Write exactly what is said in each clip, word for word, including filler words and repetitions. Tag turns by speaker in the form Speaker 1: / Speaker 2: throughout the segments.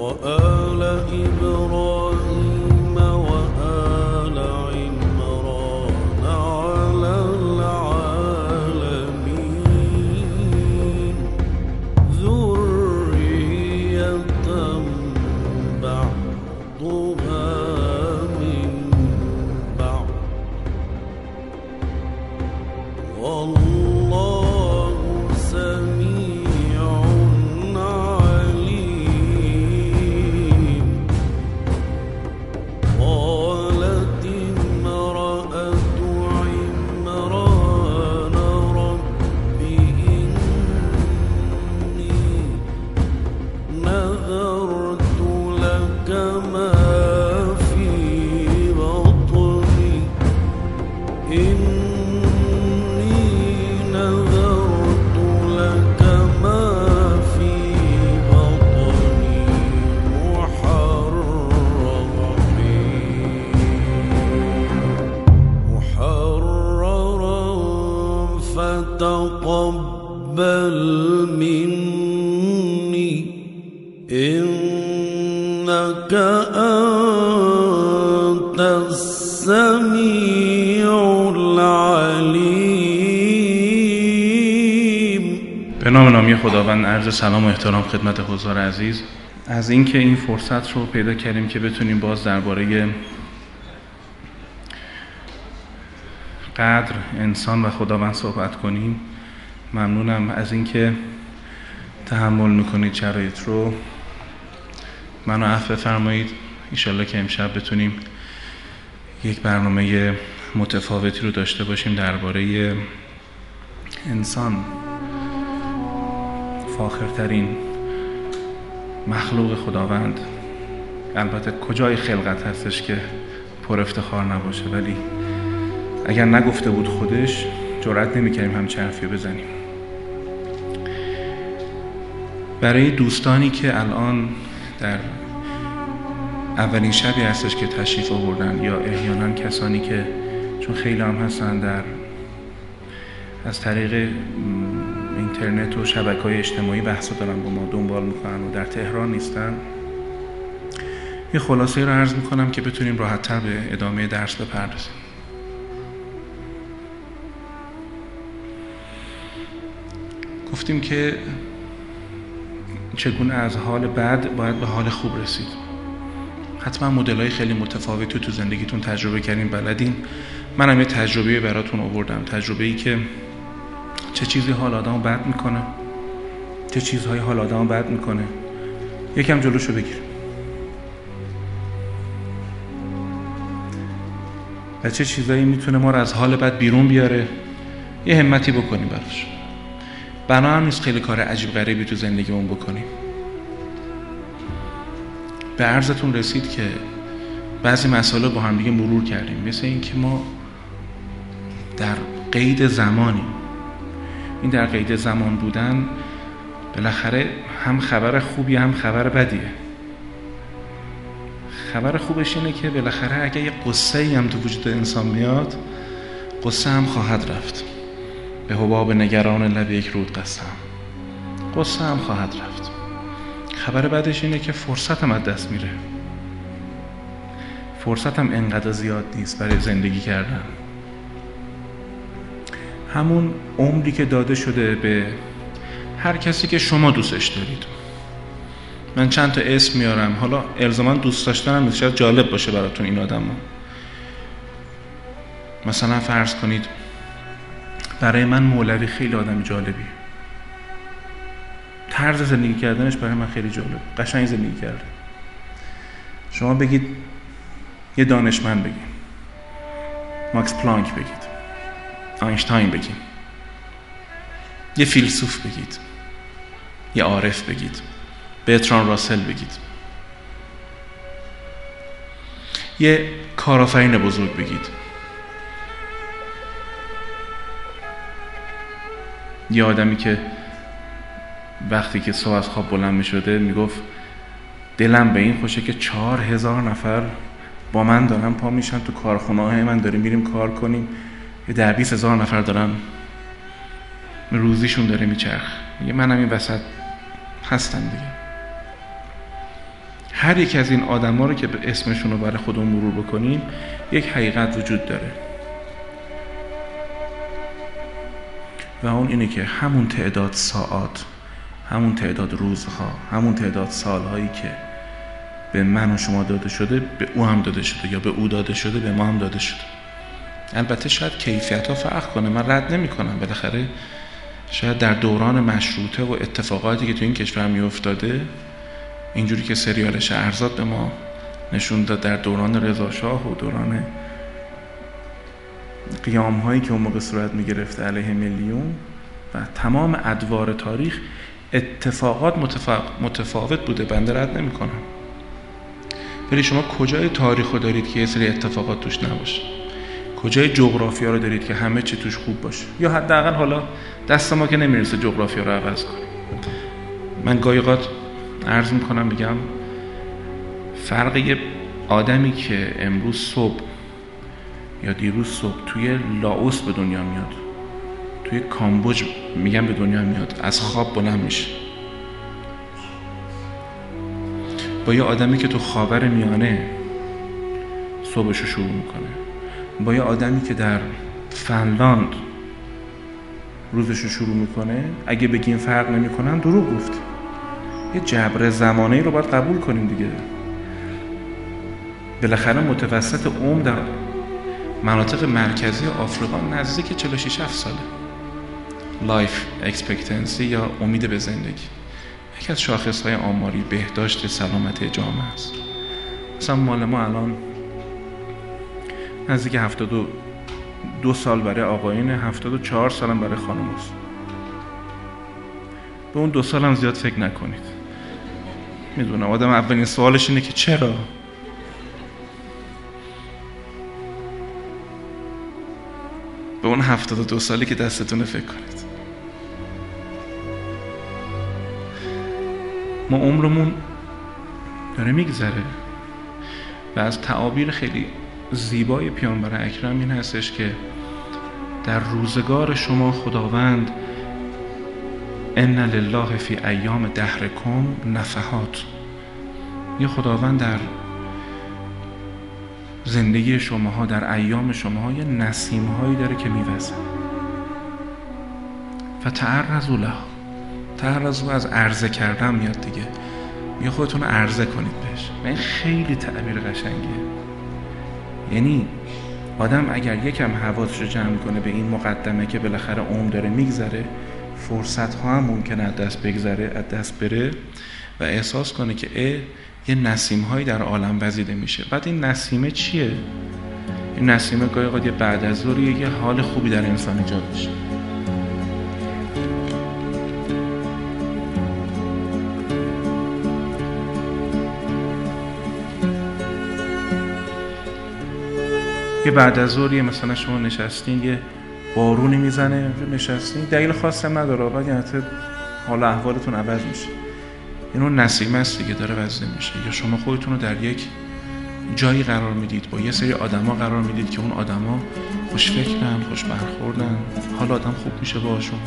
Speaker 1: وآل إبراهيم وآل عمران على العالمين ذرية بعضها من بعض والله سميع عليم. قالت امرأة عمران رب إني نذرت لك ما في بطني إني نذرت لك ما في بطني محررا محررا فتقبل مني إنك أنت السميع العليم.
Speaker 2: به نام نامی خداوند عرض سلام و احترام خدمت حضار عزیز. از اینکه این فرصت رو پیدا کردیم که بتونیم باز درباره قدر انسان و خداوند صحبت کنیم ممنونم. از اینکه تحمل میکنید شرایط رو، منو عفو فرمایید. انشالله که امشب بتونیم یک برنامه متفاوتی رو داشته باشیم درباره انسان، فاخرترین مخلوق خداوند. البته کجای خلقت هستش که پر افتخار نباشه، ولی اگر نگفته بود خودش جرئت نمی‌کردیم همچین حرفی بزنیم. برای دوستانی که الان در اولین شبی هستش که تشریف آوردن یا احیانا کسانی که چون خیلی هم هستن در از طریق اینترنت و شبکه‌های اجتماعی بحثا دارن با ما دنبال میکنن و در تهران نیستن، یه خلاصه رو عرض میکنم که بتونیم راحت‌تر به ادامه درس بپردازیم. گفتیم که چگونه از حال بد باید به حال خوب رسید. حتما مدل‌های خیلی متفاوتی تو زندگیتون تجربه کردین، بلدین. منم یه تجربه براتون آوردم، تجربه‌ای که چه چیزی حال آدمو بد میکنه، چه چیزهای حال آدمو بد میکنه. یکم جلوشو بگیر و چه چیزایی میتونه ما رو از حال بد بیرون بیاره. یه همتی بکنیم براش. بنا هم نیست خیلی کار عجیب غریبی تو زندگیمون بکنیم. به عرضتون رسید که بعضی مسائل با هم دیگه مرور کردیم، مثل این که ما در قید زمانیم. این در قید زمان بودن بالاخره هم خبر خوبی هم خبر بدیه. خبر خوبش اینه که بالاخره اگه یه قصه‌ای هم تو وجود انسان میاد، قصه هم خواهد رفت. به حباب نگران لب یک رود قسم، قصه هم خواهد رفت. خبر بعدش اینه که فرصت هم از دست میره. فرصت هم انقدر زیاد نیست برای زندگی کردن. همون عمری که داده شده به هر کسی که شما دوستش دارید. من چند تا اسم میارم، حالا الزاما دوست داشتنم شاید جالب باشه براتون این آدم ها. مثلا فرض کنید برای من مولوی خیلی آدم جالبی، طرز زندگی کردنش برای من خیلی جالب، قشنگ زندگی کرده. شما بگید یه دانشمند بگید، ماکس پلانک بگید، آینشتاین بگید، یه فیلسوف بگید، یه عارف بگید، برتراند راسل بگید، یه کارآفرین بزرگ بگید، یه آدمی که وقتی که صبح از خواب بلند می شده می گفت دلم به این خوشه که چهار هزار نفر با من دارن پا میشن تو کارخونه های من، داریم میریم کار کنیم، یه ده بیست هزار نفر دارن روزیشون داره میچرخ. میگه منم این وسط هستم دیگه. هر یک از این آدما رو که به اسمشون رو برای خودمون مرور بکنیم یک حقیقت وجود داره و اون اینه که همون تعداد ساعات، همون تعداد روزها، همون تعداد سالهایی که به من و شما داده شده به او هم داده شده، یا به او داده شده به ما هم داده شده. البته شاید کیفیت ها فرق کنه، من رد نمی کنم، بالاخره شاید در دوران مشروطه و اتفاقاتی که تو این کشور می افتاده، اینجوری که سریال شهرزاد به ما نشون داد در دوران رضا شاه و دوران قیام هایی که اون موقع صورت می گرفته علیه میلیون و تمام ادوار تاریخ، اتفاقات متفاوت بوده، بنده رد نمی کنم. ولی شما کجای تاریخ رو دارید که یه سری اتفاقات توش نباشه؟ کجای جغرافیا رو دارید که همه چی توش خوب باشه؟ یا حداقل حالا دست ما که نمیرسه جغرافیا رو عوض کنیم. من گاهی اوقات عرض میکنم بگم فرق یه آدمی که امروز صبح یا دیروز صبح توی لاوس به دنیا میاد، توی کامبوج میگم به دنیا میاد، از خواب بلند میشه، با یه آدمی که تو خاور میانه صبحشو شروع میکنه، با یه آدمی که در فنلاند روزشو شروع میکنه، اگه بگیم فرق نمیکنن دروغ گفت. یه جبر زمانه‌ای رو باید قبول کنیم دیگه. بالاخره متوسط عمر در مناطق مرکزی آفریقا نزدیک چهل و شش ساله. لایف اکسپکتنسی یا امید به زندگی یکی از شاخصهای آماری بهداشت سلامتی جامعه است. مثلا مال ما الان نزدیک هفتاد و دو سال برای آقایون، هفتاد و چهار سال هم برای خانم است. به اون دو سال هم زیاد فکر نکنید. میدونم آدم اولین سوالش اینه که چرا؟ به اون هفتاد و دو سالی که دستتونه فکر کنید. ما عمرمون داره میگذره و از تعابیر خیلی زیبای پیامبر اکرم این هستش که در روزگار شما خداوند ان لله فی ایام دهرکم نفحات، یه خداوند در زندگی شماها، در ایام شماها یه نسیم هایی داره که میوزه. فتعرضوا له، تعرضوا از عرضه کردن میاد دیگه، میگه خودتون رو عرضه کنید بهش. این خیلی تعبیر قشنگیه. یعنی آدم اگر یکم حواسش رو جمع کنه به این مقدمه که بالاخره عمر داره میگذره، فرصت ها هم ممکنه از دست بگذره، از دست بره و احساس کنه که اه یه نسیم هایی در عالم وزیده میشه. بعد این نسیمه چیه؟ این نسیمه گاهی اوقات یه بعد از ظهر یه حال خوبی در انسان ایجاد میشه. یه بعد از ظهر مثلا شما نشستین، یه بارونی میزنه، نشستین، دلیل خاصی هم نداره، ولی حتی حال احوالتون عوض میشه. اینو نسیمه است دیگه، داره وزیده میشه. یا شما خودتون رو در یک جایی قرار میدید، با یه سری آدما قرار میدید که اون آدما خوش فکرن، خوش برخوردن، حال آدم خوب میشه باهاشون.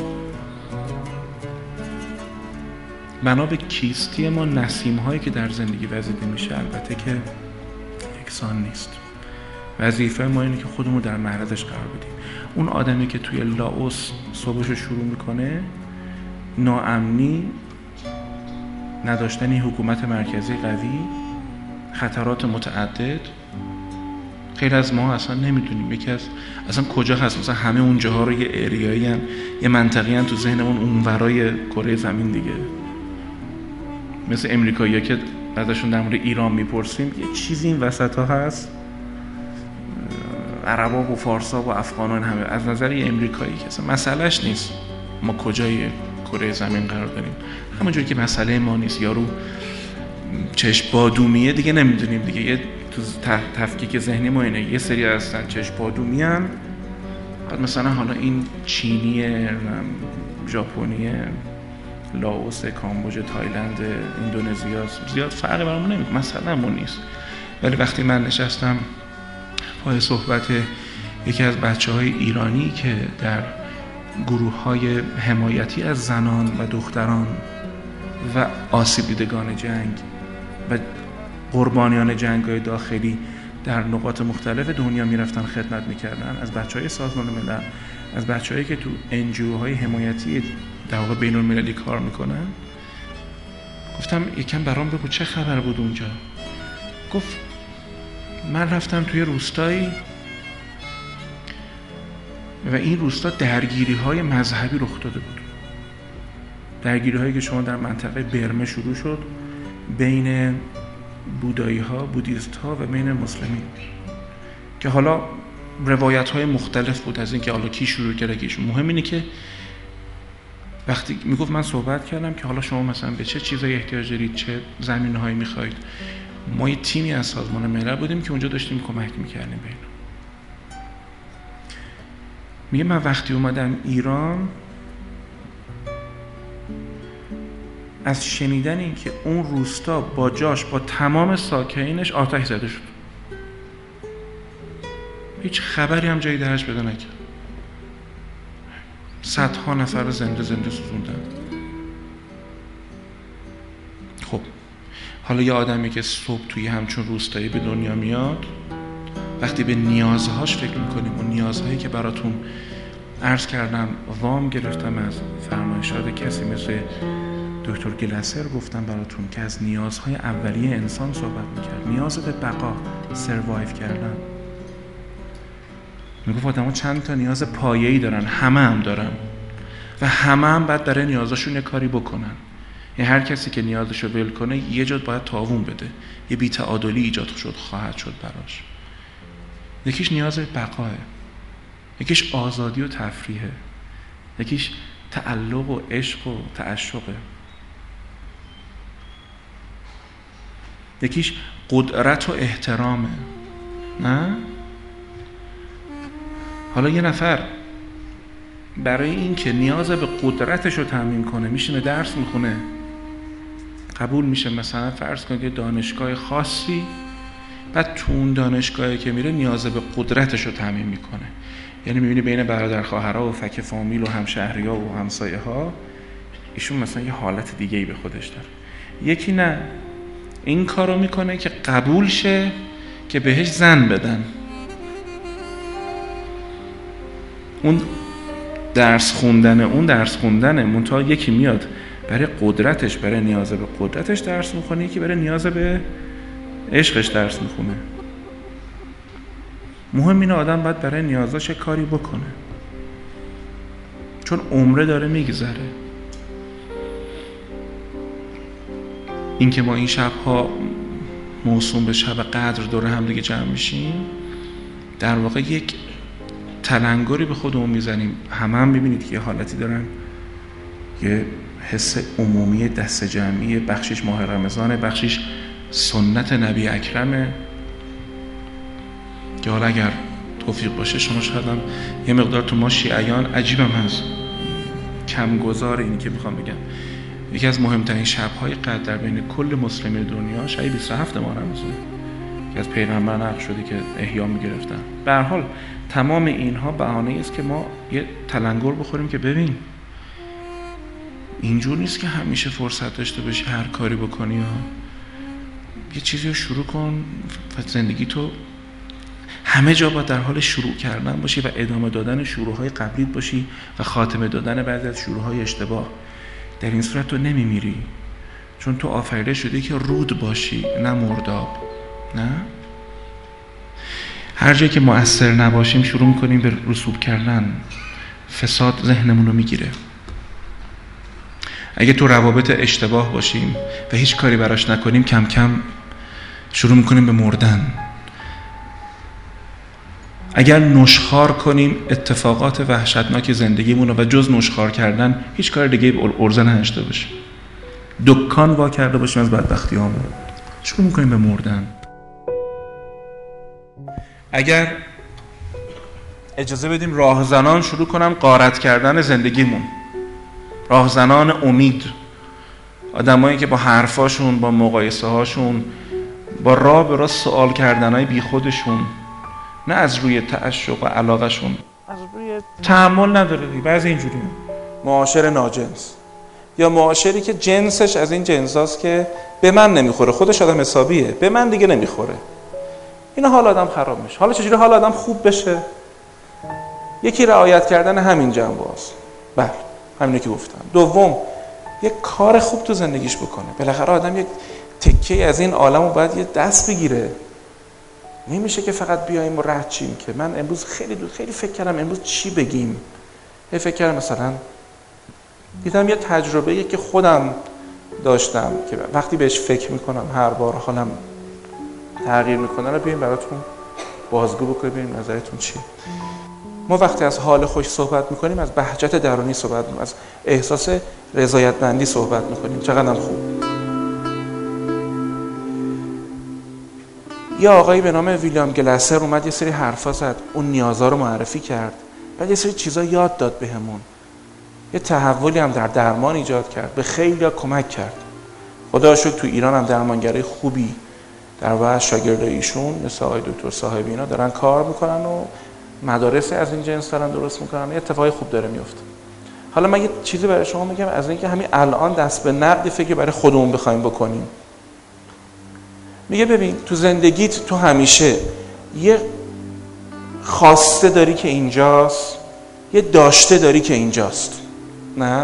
Speaker 2: بنا به کیستی ما نسیم هایی که در زندگی وزیده میشه البته که یکسان نیست. وظیفه ما اینه که خودمون در معرضش قرار بدیم. اون آدمی که توی لاوس صبحشو شروع میکنه، ناامنی، نداشتن حکومت مرکزی قوی، خطرات متعدد، خیلی از ما اصلا نمیدونیم یکی از اصلا کجا هست. مثلا همه اون جاها رو یه اریایی هن، یه منطقی هن تو ذهنمون اون ورای کره زمین دیگه. مثل امریکایی که ازشون در مورد ایران میپرسیم، یه چیزی این وسط ها هست، عربا و فارسا و افغانان همه از نظر یه امریکایی که اصلا مسئلهش نیست ما کجای کره زمین قرار داریم، همونجوری که مسئله ما نیست یارو چشم بادومیه دیگه نمیدونیم دیگه. یه تو تفکیک ذهنی ما اینه یه سری هستن چشم بادومی هن، بعد مثلا حالا این چینیه، ژاپنیه، لاوس، کامبوج، تایلند، اندونزیا، زیاد فرقی برامون نمیکنه، مثلا همون نیست. ولی وقتی من نشستم پای صحبت یکی از بچه های ایرانی که در گروه های حمایتی از زنان و دختران و آسیب دیدگان جنگ و قربانیان جنگ‌های داخلی در نقاط مختلف دنیا میرفتن خدمت میکردن، از بچهای سازمان ملل، از بچه‌هایی که تو انجیوهای حمایتی در واقع بین‌المللی کار میکنن. گفتم یکم برام بگو چه خبر بود اونجا. گفت من رفتم توی روستایی و این روستا درگیری‌های مذهبی رخ داده بود. درگیری‌هایی که شما در منطقه برمه شروع شد بین بودایی‌ها، بودیست‌ها و بین مسلمین، که حالا روایت‌های مختلف بود از اینکه حالا کی شروع کرده کیش. مهم اینه که وقتی میگفت من صحبت کردم که حالا شما مثلا به چه چیزایی احتیاج دارید، چه زمینه‌هایی می‌خواید. ما یه تیمی از سازمان ملل بودیم که اونجا داشتیم کمک می‌کردیم بهش. میگه من وقتی اومدم ایران از شنیدن این که اون روستا با جاش با تمام ساکنینش آتش زده شد، هیچ خبری هم جایی درش پیدا نکرد، صدها نفر رو زنده زنده سوزوندن. خب حالا یه آدمی که صبح توی همچون روستایی به دنیا میاد، وقتی به نیازهاش فکر میکنیم، اون نیازهایی که براتون عرض کردم وام گرفتم از فرمایشات کسی مثل دکتر گلسر، گفتم براتون که از نیازهای اولیه انسان صحبت میکرد، نیاز به بقا، سروایو کردن. میگفت آدم ها چند تا نیاز پایه‌ای دارن، همه هم دارن و همه هم باید برای نیازاشون یه کاری بکنن. یعنی هر کسی که نیازشو ول کنه یه جا باید تاوون بده، یه بی‌تعادلی ایجاد شد خواهد شد براش. یکیش نیاز به بقاه، یکیش آزادی و تفریحه، یکیش تعلق و عشق و تعشقه، یکیش قدرت و احترامه. نه؟ حالا یه نفر برای این که نیاز به قدرتش رو تامین کنه میشینه درس میخونه، قبول میشه مثلا فرض کنید که دانشگاه خاصی، بعد تو اون دانشگاهی که میره نیاز به قدرتش رو تامین میکنه. یعنی میبینی بین برادر خواهرها و فک فامیل و همشهری‌ها و همسایه‌ها ایشون مثلا یه حالت دیگه‌ای به خودش داره. یکی نه، این کارو میکنه که قبول شه که بهش زن بدن. اون درس خوندن اون درس خوندنه، منتها یکی میاد برای قدرتش، برای نیاز به قدرتش درس میخونه، یکی برای نیاز به عشقش درس میخونه. مهم اینه آدم باید برای نیازاش کاری بکنه، چون عمره داره میگذره. این که ما این شبها موسوم به شب قدر دور هم دیگه جمع میشیم، در واقع یک تلنگری به خودمون میزنیم. همه هم میبینید که یه حالتی دارن، یه حس عمومی دست جمعی، بخشش ماه رمضانه، بخشش سنت نبی اکرمه، که حالا اگر توفیق باشه شما شاید هم یه مقدار تو ما شیعیان عجیبم هست، کم گذار اینی که میخوام بگم یکی از مهمترین شب‌های قدر در بین کل مسلمین دنیا شب بیست و هفت ماه رمضان که از پیغمبر نقل شده که احیا میگرفتن. به هر حال تمام اینها بهانه است که ما یه تلنگر بخوریم که ببین اینجور نیست که همیشه فرصت داشته باشی هر کاری بکنی ها. یه چیزی رو شروع کن و زندگی تو همه جا با در حال شروع کردن باشی و ادامه دادن شروع‌های قبلیت باشی و خاتمه دادن بعضی از شروع‌های اشتباه. در این صورت تو نمیمیری، چون تو آفریده شدی که رود باشی نه مرداب. نه؟ هر جایی که مؤثر نباشیم شروع می‌کنیم به رسوب کردن، فساد ذهنمون رو میگیره. اگه تو روابط اشتباه باشیم و هیچ کاری براش نکنیم کم کم شروع می‌کنیم به مردن. اگر نشخوار کنیم اتفاقات وحشتناک زندگیمون و جز نشخوار کردن هیچ کار دیگه به ارزه نداشته باشیم، دکان وا کرده باشیم از بدبختی‌هامون، شروع می‌کنیم به مردن. اگر اجازه بدیم راهزنان شروع کنم غارت کردن زندگیمون، راهزنان امید، آدمایی که با حرفاشون، با مقایسه هاشون، با راه به راه سوال کردنهای بی خودشون، نه از روی تعشق و علاقهشون، از روی تحمل نداره دیگه، بعضی اینجوری معاشر ناجنس، یا معاشری که جنسش از این جنساست که به من نمیخوره، خودش آدم حسابیه، به من دیگه نمیخوره. اینا حال آدم خراب میشه. حالا چجوری حال آدم خوب بشه؟ یکی رعایت کردن همین جنبه‌هاست. بله، همینو که گفتم. دوم، یک کار خوب تو زندگیش بکنه. بالاخره آدم یک تکه از این عالمو باید یه دست بگیره. نمیشه که فقط بیایم و رد چیم که من امروز خیلی دو خیلی فکر کردم امروز چی بگیم. یه فکر کردم مثلا دیدم یه تجربه‌ای که خودم داشتم که وقتی بهش فکر میکنم هر بار حالم تغییر میکنه رو بیایم براتون بازگو بکنیم ببینیم نظرتون چیه. ما وقتی از حال خوش صحبت میکنیم از بهجت درونی صحبت میکنیم، از احساس رضایتمندی صحبت میکنیم. چقدر خوب. یه آقایی به نام ویلیام گلاسر اومد یه سری حرفا زد، اون نیازها رو معرفی کرد، بعد یه سری چیزا یاد داد بهمون. یه تحولی هم در درمان ایجاد کرد، به خیلی‌ها کمک کرد. خدا رو شکر تو ایران هم درمانگرای خوبی در واقع شاگردای ایشون مثل آقای دکتر صاحبی اینا دارن کار میکنن و مدارس از این جنس دارن درست میکنن. یه اتفاقی خوب داره میفته. حالا من یه چیزی برای شما میگم از اینکه همین الان دست به نقدی فکر برای خودمون بخوایم بکنیم. میگه ببین تو زندگیت تو همیشه یه خواسته داری که اینجاست، یه داشته داری که اینجاست. نه؟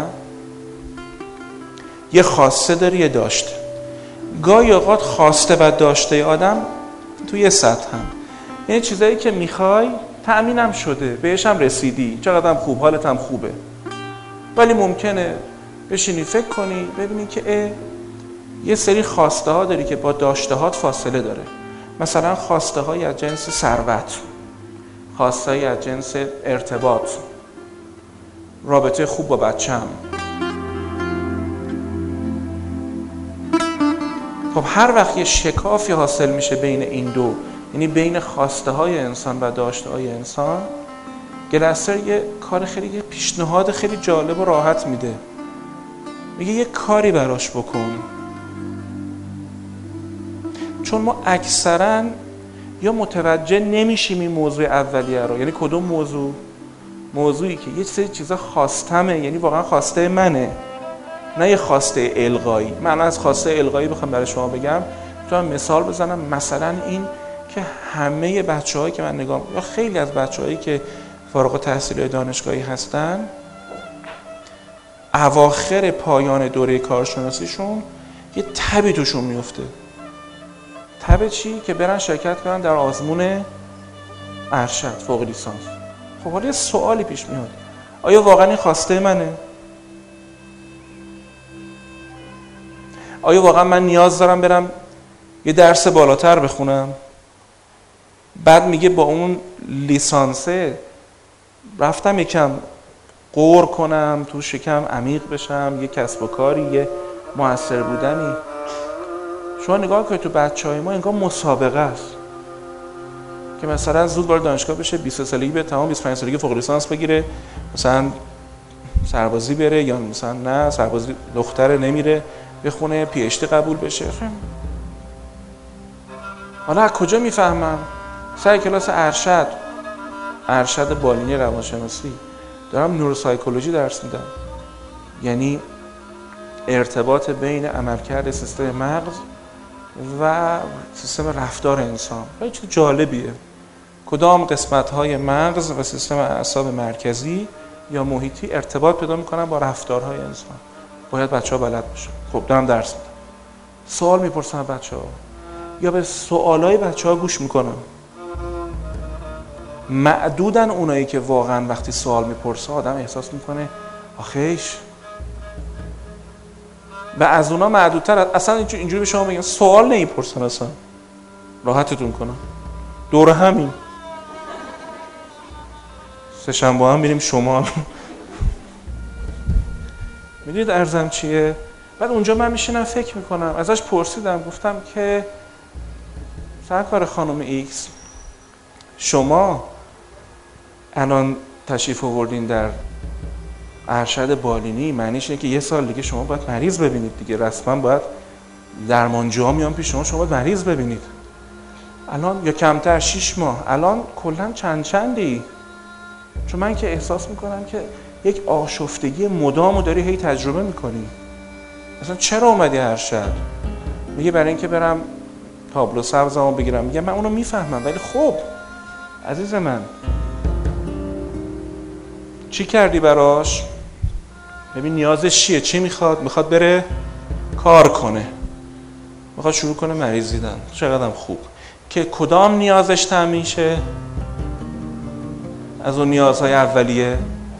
Speaker 2: یه خواسته داری یه داشته. گاهی اوقات خواسته و داشته آدم توی سطح هم، یعنی چیزایی که میخوای تأمینم شده، بهش هم رسیدی، چقدر هم خوب، حالت هم خوبه، ولی ممکنه بشینی فکر کنی ببینی که اه یه سری خواسته ها داری که با داشته هات فاصله داره. مثلا خواسته های از جنس ثروت، خواسته های از جنس ارتباط، رابطه خوب با بچه‌م. خب هر وقت یه شکافی حاصل میشه بین این دو، یعنی بین خواسته های انسان و داشته های انسان، گلاسر یه کار خیلی یه پیشنهاد خیلی جالب و راحت میده. میگه یه کاری براش بکن. چون ما اکثرا یا متوجه نمیشیم این موضوع اولیه رو، یعنی کدوم موضوع؟ موضوعی که یه سری چیزا خواستمه، یعنی واقعا خواسته منه، نه یه خواسته القایی. من از خواسته القایی بخوام برای شما بگم، میتونم مثال بزنم. مثلا این که همه بچه‌هایی که من نگاه یا خیلی از بچه‌هایی که فارغ التحصیلی دانشگاهی هستن، اواخر پایان دوره کارشناسیشون یه تبی توشون میفته. تب چی؟ که برن شرکت کنن در آزمون ارشد فوق لیسانس. خب حالا یه سوالی پیش میاد، آیا واقعا این خواسته منه؟ آیا واقعا من نیاز دارم برم یه درس بالاتر بخونم؟ بعد میگه با اون لیسانسه رفتم یکم غور کنم، تو شکم عمیق بشم، یه کسب و کاری، یه موثر بودنی. شما نگاه کنید تو بچه‌های ما انگار مسابقه است که مثلا زود وارد دانشگاه بشه، بیست سالگی به تمام بیست و پنج سالگی فوق لیسانس بگیره، مثلا سربازی بره، یا مثلا نه سربازی دختره نمیره بخونه، پی اچ دی قبول بشه. حالا از کجا میفهمم؟ سر کلاس ارشد ارشد بالینی روانشناسی دارم نوروسایکولوژی درس میدم، یعنی ارتباط بین عملکرد سیستم مغز و سیستم رفتار انسان. خیلی چیز جالبیه. کدام قسمت‌های مغز و سیستم اعصاب مرکزی یا محیطی ارتباط پیدا می‌کنن با رفتارهای انسان. باید بچه‌ها بلد باشن. خب دارم درس میدم، سوال میپرسم از بچه‌ها یا به سوالای بچه‌ها گوش میکنم. معدودن اونایی که واقعا وقتی سوال میپرسه آدم احساس میکنه آخیش، و از اونا معدودتر. اصلا اینجوری به شما بگم سوال نمیپرسن، اصلا راحتتون کنم. دور همین سه شنبه هم میریم شما میدونید ارزم چیه؟ بعد اونجا من میشینم فکر میکنم. ازش پرسیدم، گفتم که سرکار خانم ایکس، شما الان تشریف آوردین در ارشد بالینی، معنیش اینه که یه سال دیگه شما باید مریض ببینید دیگه، رسما باید درمانجوها میان پیش شما، شما باید مریض ببینید. الان یا کمتر شش ماه، الان کلا چند چندی؟ چون من که احساس میکنم که یک آشفتگی مدامو داری هی تجربه میکنی. مثلا چرا اومدی هر شب؟ میگه برای اینکه برم تابلو سبزمو بگیرم. میگه من اونو میفهمم، ولی خب عزیز من چی کردی براش؟ ببین نیازش چیه، چی میخواد؟ میخواد بره کار کنه، میخواد شروع کنه مریضیدن. چقدرم خوب که کدام نیازش تامین شه از اون نیازهای اولیه؟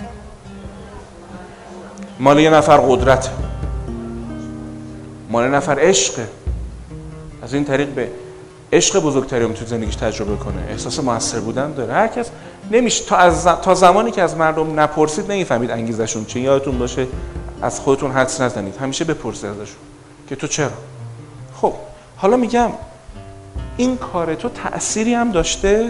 Speaker 2: مال یه نفر قدرته، مال یه نفر عشقه. از این طریق به عشق بزرگتری رو تو زندگیش تجربه کنه، احساس موثر بودن داره. هر کس نمیشه تا از تا زمانی که از مردم نپرسید نمیفهمید انگیزشون چیه. یادتون باشه از خودتون حدس نزنید، همیشه بپرسید ازشون که تو چرا. خب حالا میگم این کار تو تأثیری هم داشته؟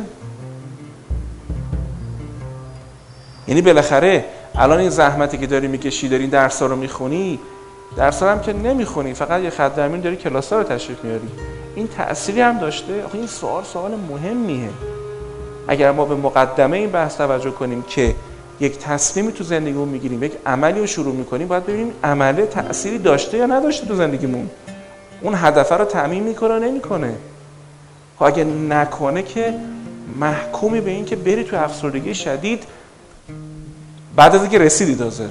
Speaker 2: یعنی بالاخره الان این زحمتی که داری میکشی، داری درس‌ها رو میخونی، درس‌ها هم که نمیخونی، فقط یه خط در میون داری کلاس‌ها رو تشریف میاری، این تأثیری هم داشته؟ آخه این سوال سوال مهمیه. اگر ما به مقدمه این بحث توجه کنیم که یک تصمیمی تو زندگیمون میگیریم، یک عملی رو شروع میکنیم، باید ببینیم عمله تأثیری داشته یا نداشته تو زندگیمون، اون هدف رو تأمین میکنه یا نمیکنه. خب اگه نکنه که محکومی به این که بری تو افسردگی شدید بعد از اینکه رسیدی. تازه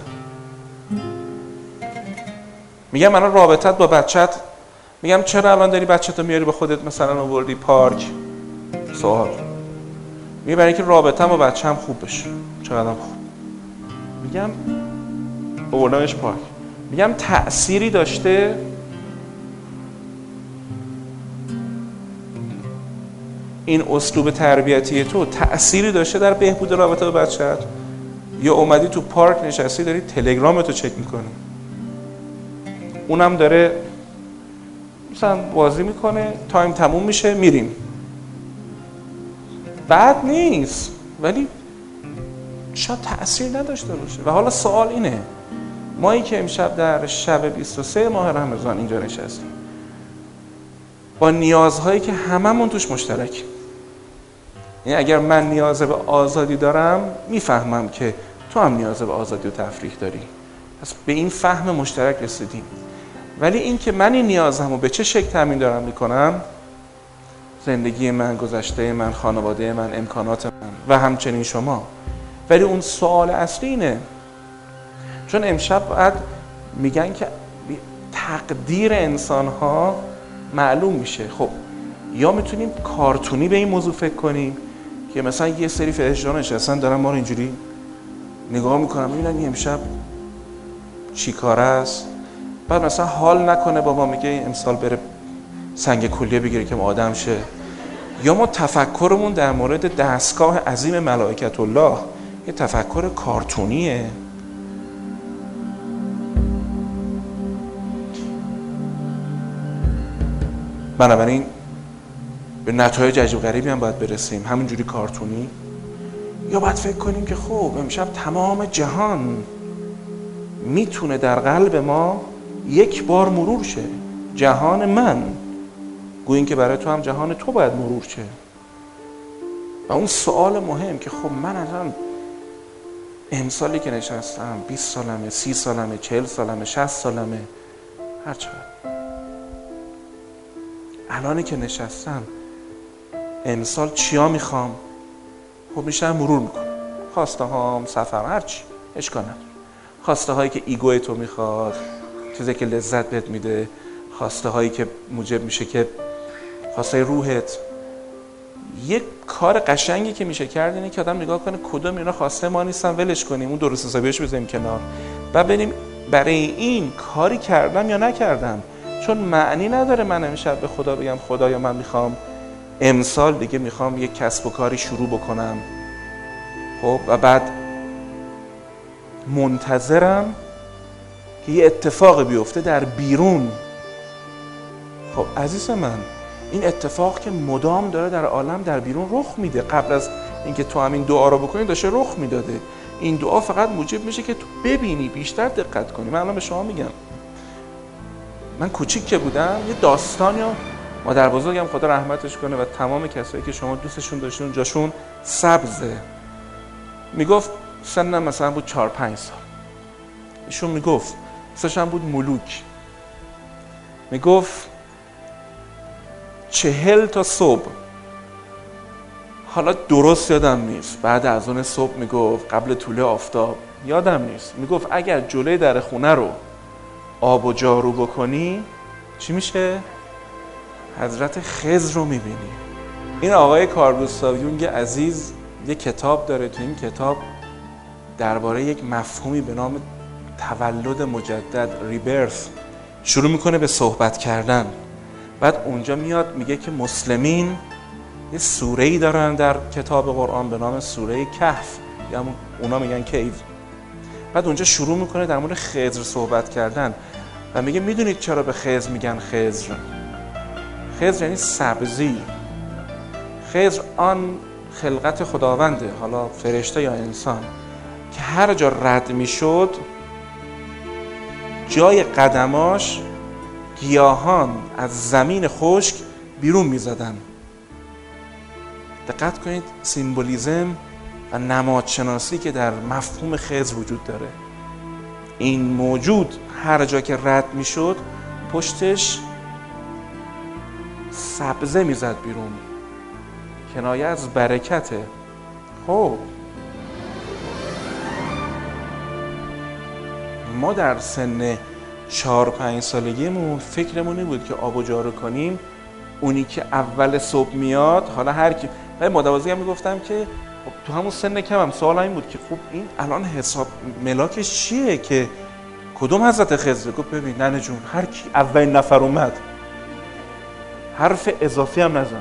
Speaker 2: میگم الان رابطت با بچت، میگم چرا الان داری بچه‌تو میاری با خودت مثلا آوردی پارک؟ سوال. میگه برای اینکه رابطه‌م با بچه‌م خوب بشه. چقدرم خوب. میگم آوردمش پارک. میگم تأثیری داشته؟ این اسلوب تربیتی تو تأثیری داشته در بهبود رابطه با بچه‌ت؟ یا اومدی تو پارک نشستی داری تلگرامتو چک میکنی، اونم داره مثلا بازی میکنه، تایم تموم میشه میریم. بد نیست ولی شاید تأثیر نداشته باشه. و حالا سوال اینه، مایی که امشب در شب بیست و سه ماه رمضان اینجا نشستیم با نیازهایی که هممون توش مشترکیم، یعنی اگر من نیاز به آزادی دارم میفهمم که تو هم نیاز به آزادی و تفریح داری، پس به این فهم مشترک رسیدیم. ولی این که من این نیازمو به چه شکل تامین دارم میکنم، زندگی من، گذشته من، خانواده من، امکانات من و همچنین شما. ولی اون سوال اصلی اینه، چون امشب باید میگن که تقدیر انسان‌ها معلوم میشه. خب یا میتونیم کارتونی به این موضوع فکر کنیم که مثلا یه سری فرشته‌ها نشستن دارن ما رو اینجوری نگاه میکنن، میبینن این امشب چی کاره است، بعد مثلا حال نکنه بابا میگه امسال بره سنگ کلیه بگیره که آدم شه. یا ما تفکرمون در مورد دستگاه عظیم ملائکت الله یه تفکر کارتونیه. بنابراین به نتایج عجیب غریبی هم باید برسیم همینجوری کارتونی، یا باید فکر کنیم که خب امشب تمام جهان میتونه در قلب ما یک بار مرور شه، جهان من، گویا این که برای تو هم جهان تو باید مرور شه. و اون سوال مهم که خب من الان امسالی که نشستم بیست سالمه، سی سالمه، چهل سالمه، شصت سالمه، هر چقدر الانی که نشستم امسال چیا میخوام؟ خب میشه مرور میکنم خواسته هام، سفر، هرچی اشکال نداره. خواسته هایی که ایگوی تو میخواد، چیزی که لذت بهت میده، خواسته هایی که موجب میشه که خواسته روحت. یک کار قشنگی که میشه کرد اینه که آدم نگاه کنه کدوم اینا خواسته ما نیستن، ولش کنیم، اون درست حسابیش بذاریم کنار و ببینیم برای این کاری کردم یا نکردم. چون معنی نداره من امشب به خدا بگم خدایا من میخوام امسال دیگه میخوام یک کسب و کاری شروع بکنم، خب و بعد منتظرم که یه اتفاق بیفته در بیرون. خب عزیز من این اتفاق که مدام داره در عالم در بیرون رخ میده، قبل از اینکه تو همین دعا رو بکنی داشته رخ میداده. این دعا فقط موجب میشه که تو ببینی، بیشتر دقت کنی. من الان به شما میگم، من کوچیک که بودم یه داستانی رو مادر بزرگم خدا رحمتش کنه و تمام کسایی که شما دوستشون داشتین جاشون سبزه، میگفت سنم مثلا بود چهار پنج سال، ایشون میگفت سشم بود ملوک، میگفت چهل تا صبح، حالا درست یادم نیست، بعد از اون صبح میگفت قبل طلوع آفتاب، یادم نیست، میگفت اگر جلوی در خونه رو آب و جارو بکنی چی میشه؟ حضرت خضر رو میبینی. این آقای کارل گوستاو یونگ عزیز یک کتاب داره، تو این کتاب درباره یک مفهومی به نام تولد مجدد، ریبرث، شروع میکنه به صحبت کردن. بعد اونجا میاد میگه که مسلمین یه سوره‌ای دارن در کتاب قرآن به نام سوره کهف، یا اونا میگن کیو. بعد اونجا شروع میکنه در مورد خضر صحبت کردن و میگه میدونید چرا به خضر میگن خضر؟ خضر یعنی سبزی. خضر آن خلقت خداونده، حالا فرشته یا انسان، که هر جا رد میشد جای قدماش گیاهان از زمین خشک بیرون میزدن. دقت کنید سیمبولیزم و نمادشناسی که در مفهوم خضر وجود داره. این موجود هر جا که رد میشد پشتش سبزه میزد بیرون، کنایه از برکته. خب ما در سن چهار پنج سالگیمون فکرمون این بود که آب و جارو کنیم، اونی که اول صبح میاد، حالا هر کی، من مادربازی هم میگفتم که تو همون سن کمم سوال این بود که خب این الان حساب ملاکش چیه که کدوم حضرت خضر؟ گفت ببین ننه جون، هر کی اولین نفر اومد حرف اضافی هم نزن.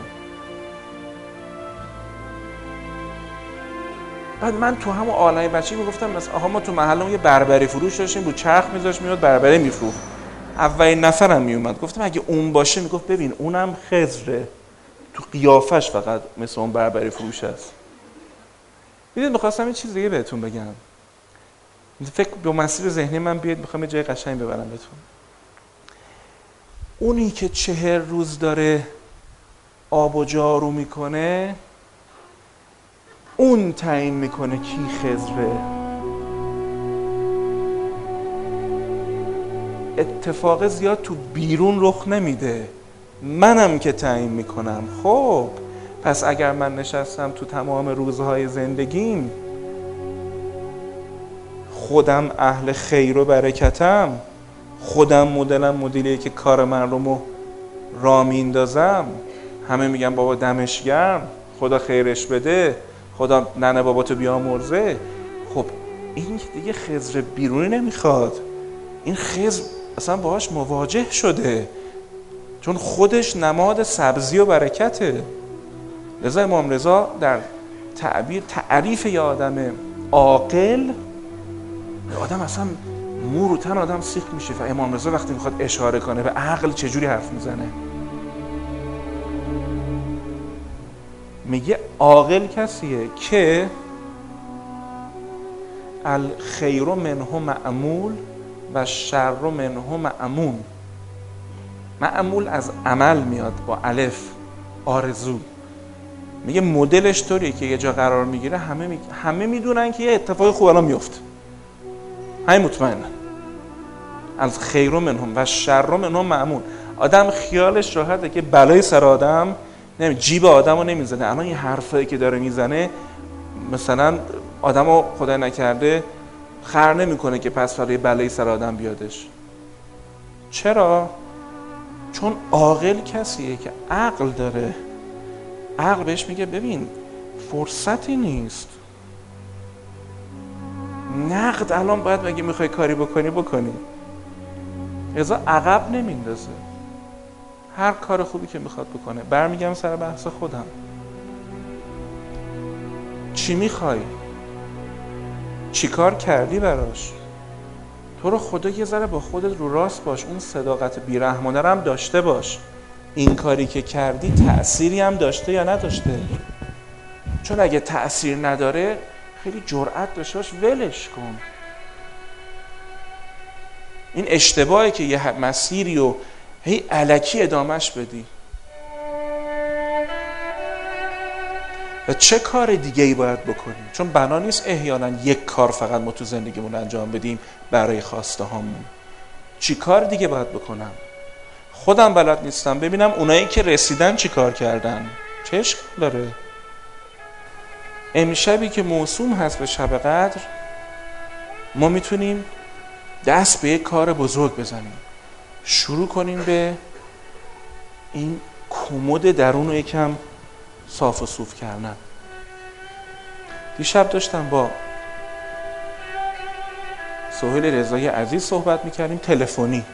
Speaker 2: بعد من تو همون عالمه بچگی میگفتم مثلا آها ما تو محلمون یه بربری فروش داشتیم، رو چرخ میذاشت میاد بربری میفروخت، اولین نفرم میومد. گفتم اگه اون باشه، میگفت ببین اونم خضره، تو قیافش فقط مثل اون بربری فروش است. میدونید میخواستم یه چیز دیگه بهتون بگم، فکر به مسیر ذهنی من بیاد، میخوام یه جای قشنگ ببرم بهتون. اونی که چهر روز داره آب و جارو میکنه، اون تعیین میکنه کی خضره. اتفاق زیاد تو بیرون رخ نمیده، منم که تعیین میکنم. خب پس اگر من نشستم تو تمام روزهای زندگیم خودم اهل خیر و برکتم، خودم مدلم مدلیه که کار مردم رو را میندازم، همه میگن بابا دمش گرم، خدا خیرش بده، خدا ننه بابا تو بیامرزه. خب این دیگه خضر بیرونی نمیخواد، این خضر اصلا باهاش مواجه شده، چون خودش نماد سبزی و برکته. لذا امام رضا در تعبیر تعریف یه آدم عاقل، آدم اصلا مو رو تن آدم سیخ میشه. و امام رضا وقتی میخواد اشاره کنه به عقل چجوری حرف میزنه، میگه عاقل کسیه که الخیر منه معمول و شر منه معمون. معمول از عمل میاد با الف، آرزو. میگه مدلش طوریه که یه جا قرار میگیره همه می... همه میدونن که یه اتفاق خوب الان میفته، همین مطمئنن. از خیر منهم و شر منهم معمون. آدم خیالش راحته که بلای سر آدم نمی جیب آدمو نمیزنه. الان این حرفایی که داره میزنه مثلا آدمو خدای نکرده خر نمیکنه که پس فردا بلای سر آدم بیادش. چرا؟ چون عاقل کسیه که عقل داره. عقل بهش میگه ببین فرصتی نیست، نقد الان باید مگه میخوای کاری بکنی بکنی، ازا عقب نمیندازه، هر کار خوبی که میخواد بکنه. برمیگم سر بحث خودم، چی میخوای؟ چی کار کردی براش؟ تو رو خدا یه ذره با خودت رو راست باش، اون صداقت بیرحمانه رو هم داشته باش. این کاری که کردی تأثیری هم داشته یا نداشته؟ چون اگه تأثیر نداره خیلی جرأت داشته باش ولش کن. این اشتباهی که یه مسیری و هی الکی ادامهش بدی. و چه کار دیگه ای باید بکنیم؟ چون بنا نیست احیانا یک کار فقط ما تو زندگیمون انجام بدیم برای خواسته هامون. چی کار دیگه باید بکنم؟ خودم بلد نیستم ببینم اونایی که رسیدن چی کار کردن. چه اشکال داره؟ امشبی که موسوم هست به شب قدر، ما میتونیم دست به یک کار بزرگ بزنیم، شروع کنیم به این کمد درون رو یکم صاف و صوف کردن. دیشب داشتم با سهیل رضایی عزیز صحبت میکردیم تلفنی.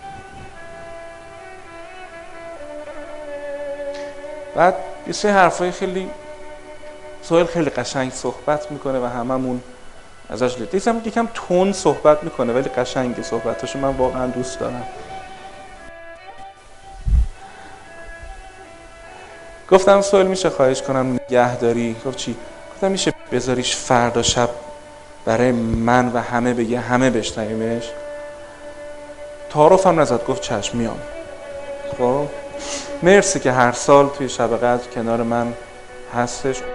Speaker 2: بعد یه سری حرفای خیلی سهیل خیلی قشنگ صحبت میکنه و هممون ازش لید دیدم یکم تون صحبت میکنه ولی قشنگه صحبتاشو، من واقعا دوست دارم. گفتم سهیل میشه خواهش کنم نگهداری؟ گفت چی؟ گفتم میشه بذاریش فردا شب برای من و همه بگه، همه بشنویمش. تعارفم نزد، گفت چشم میام. خب مرسی که هر سال توی شب قدر کنار من هستش.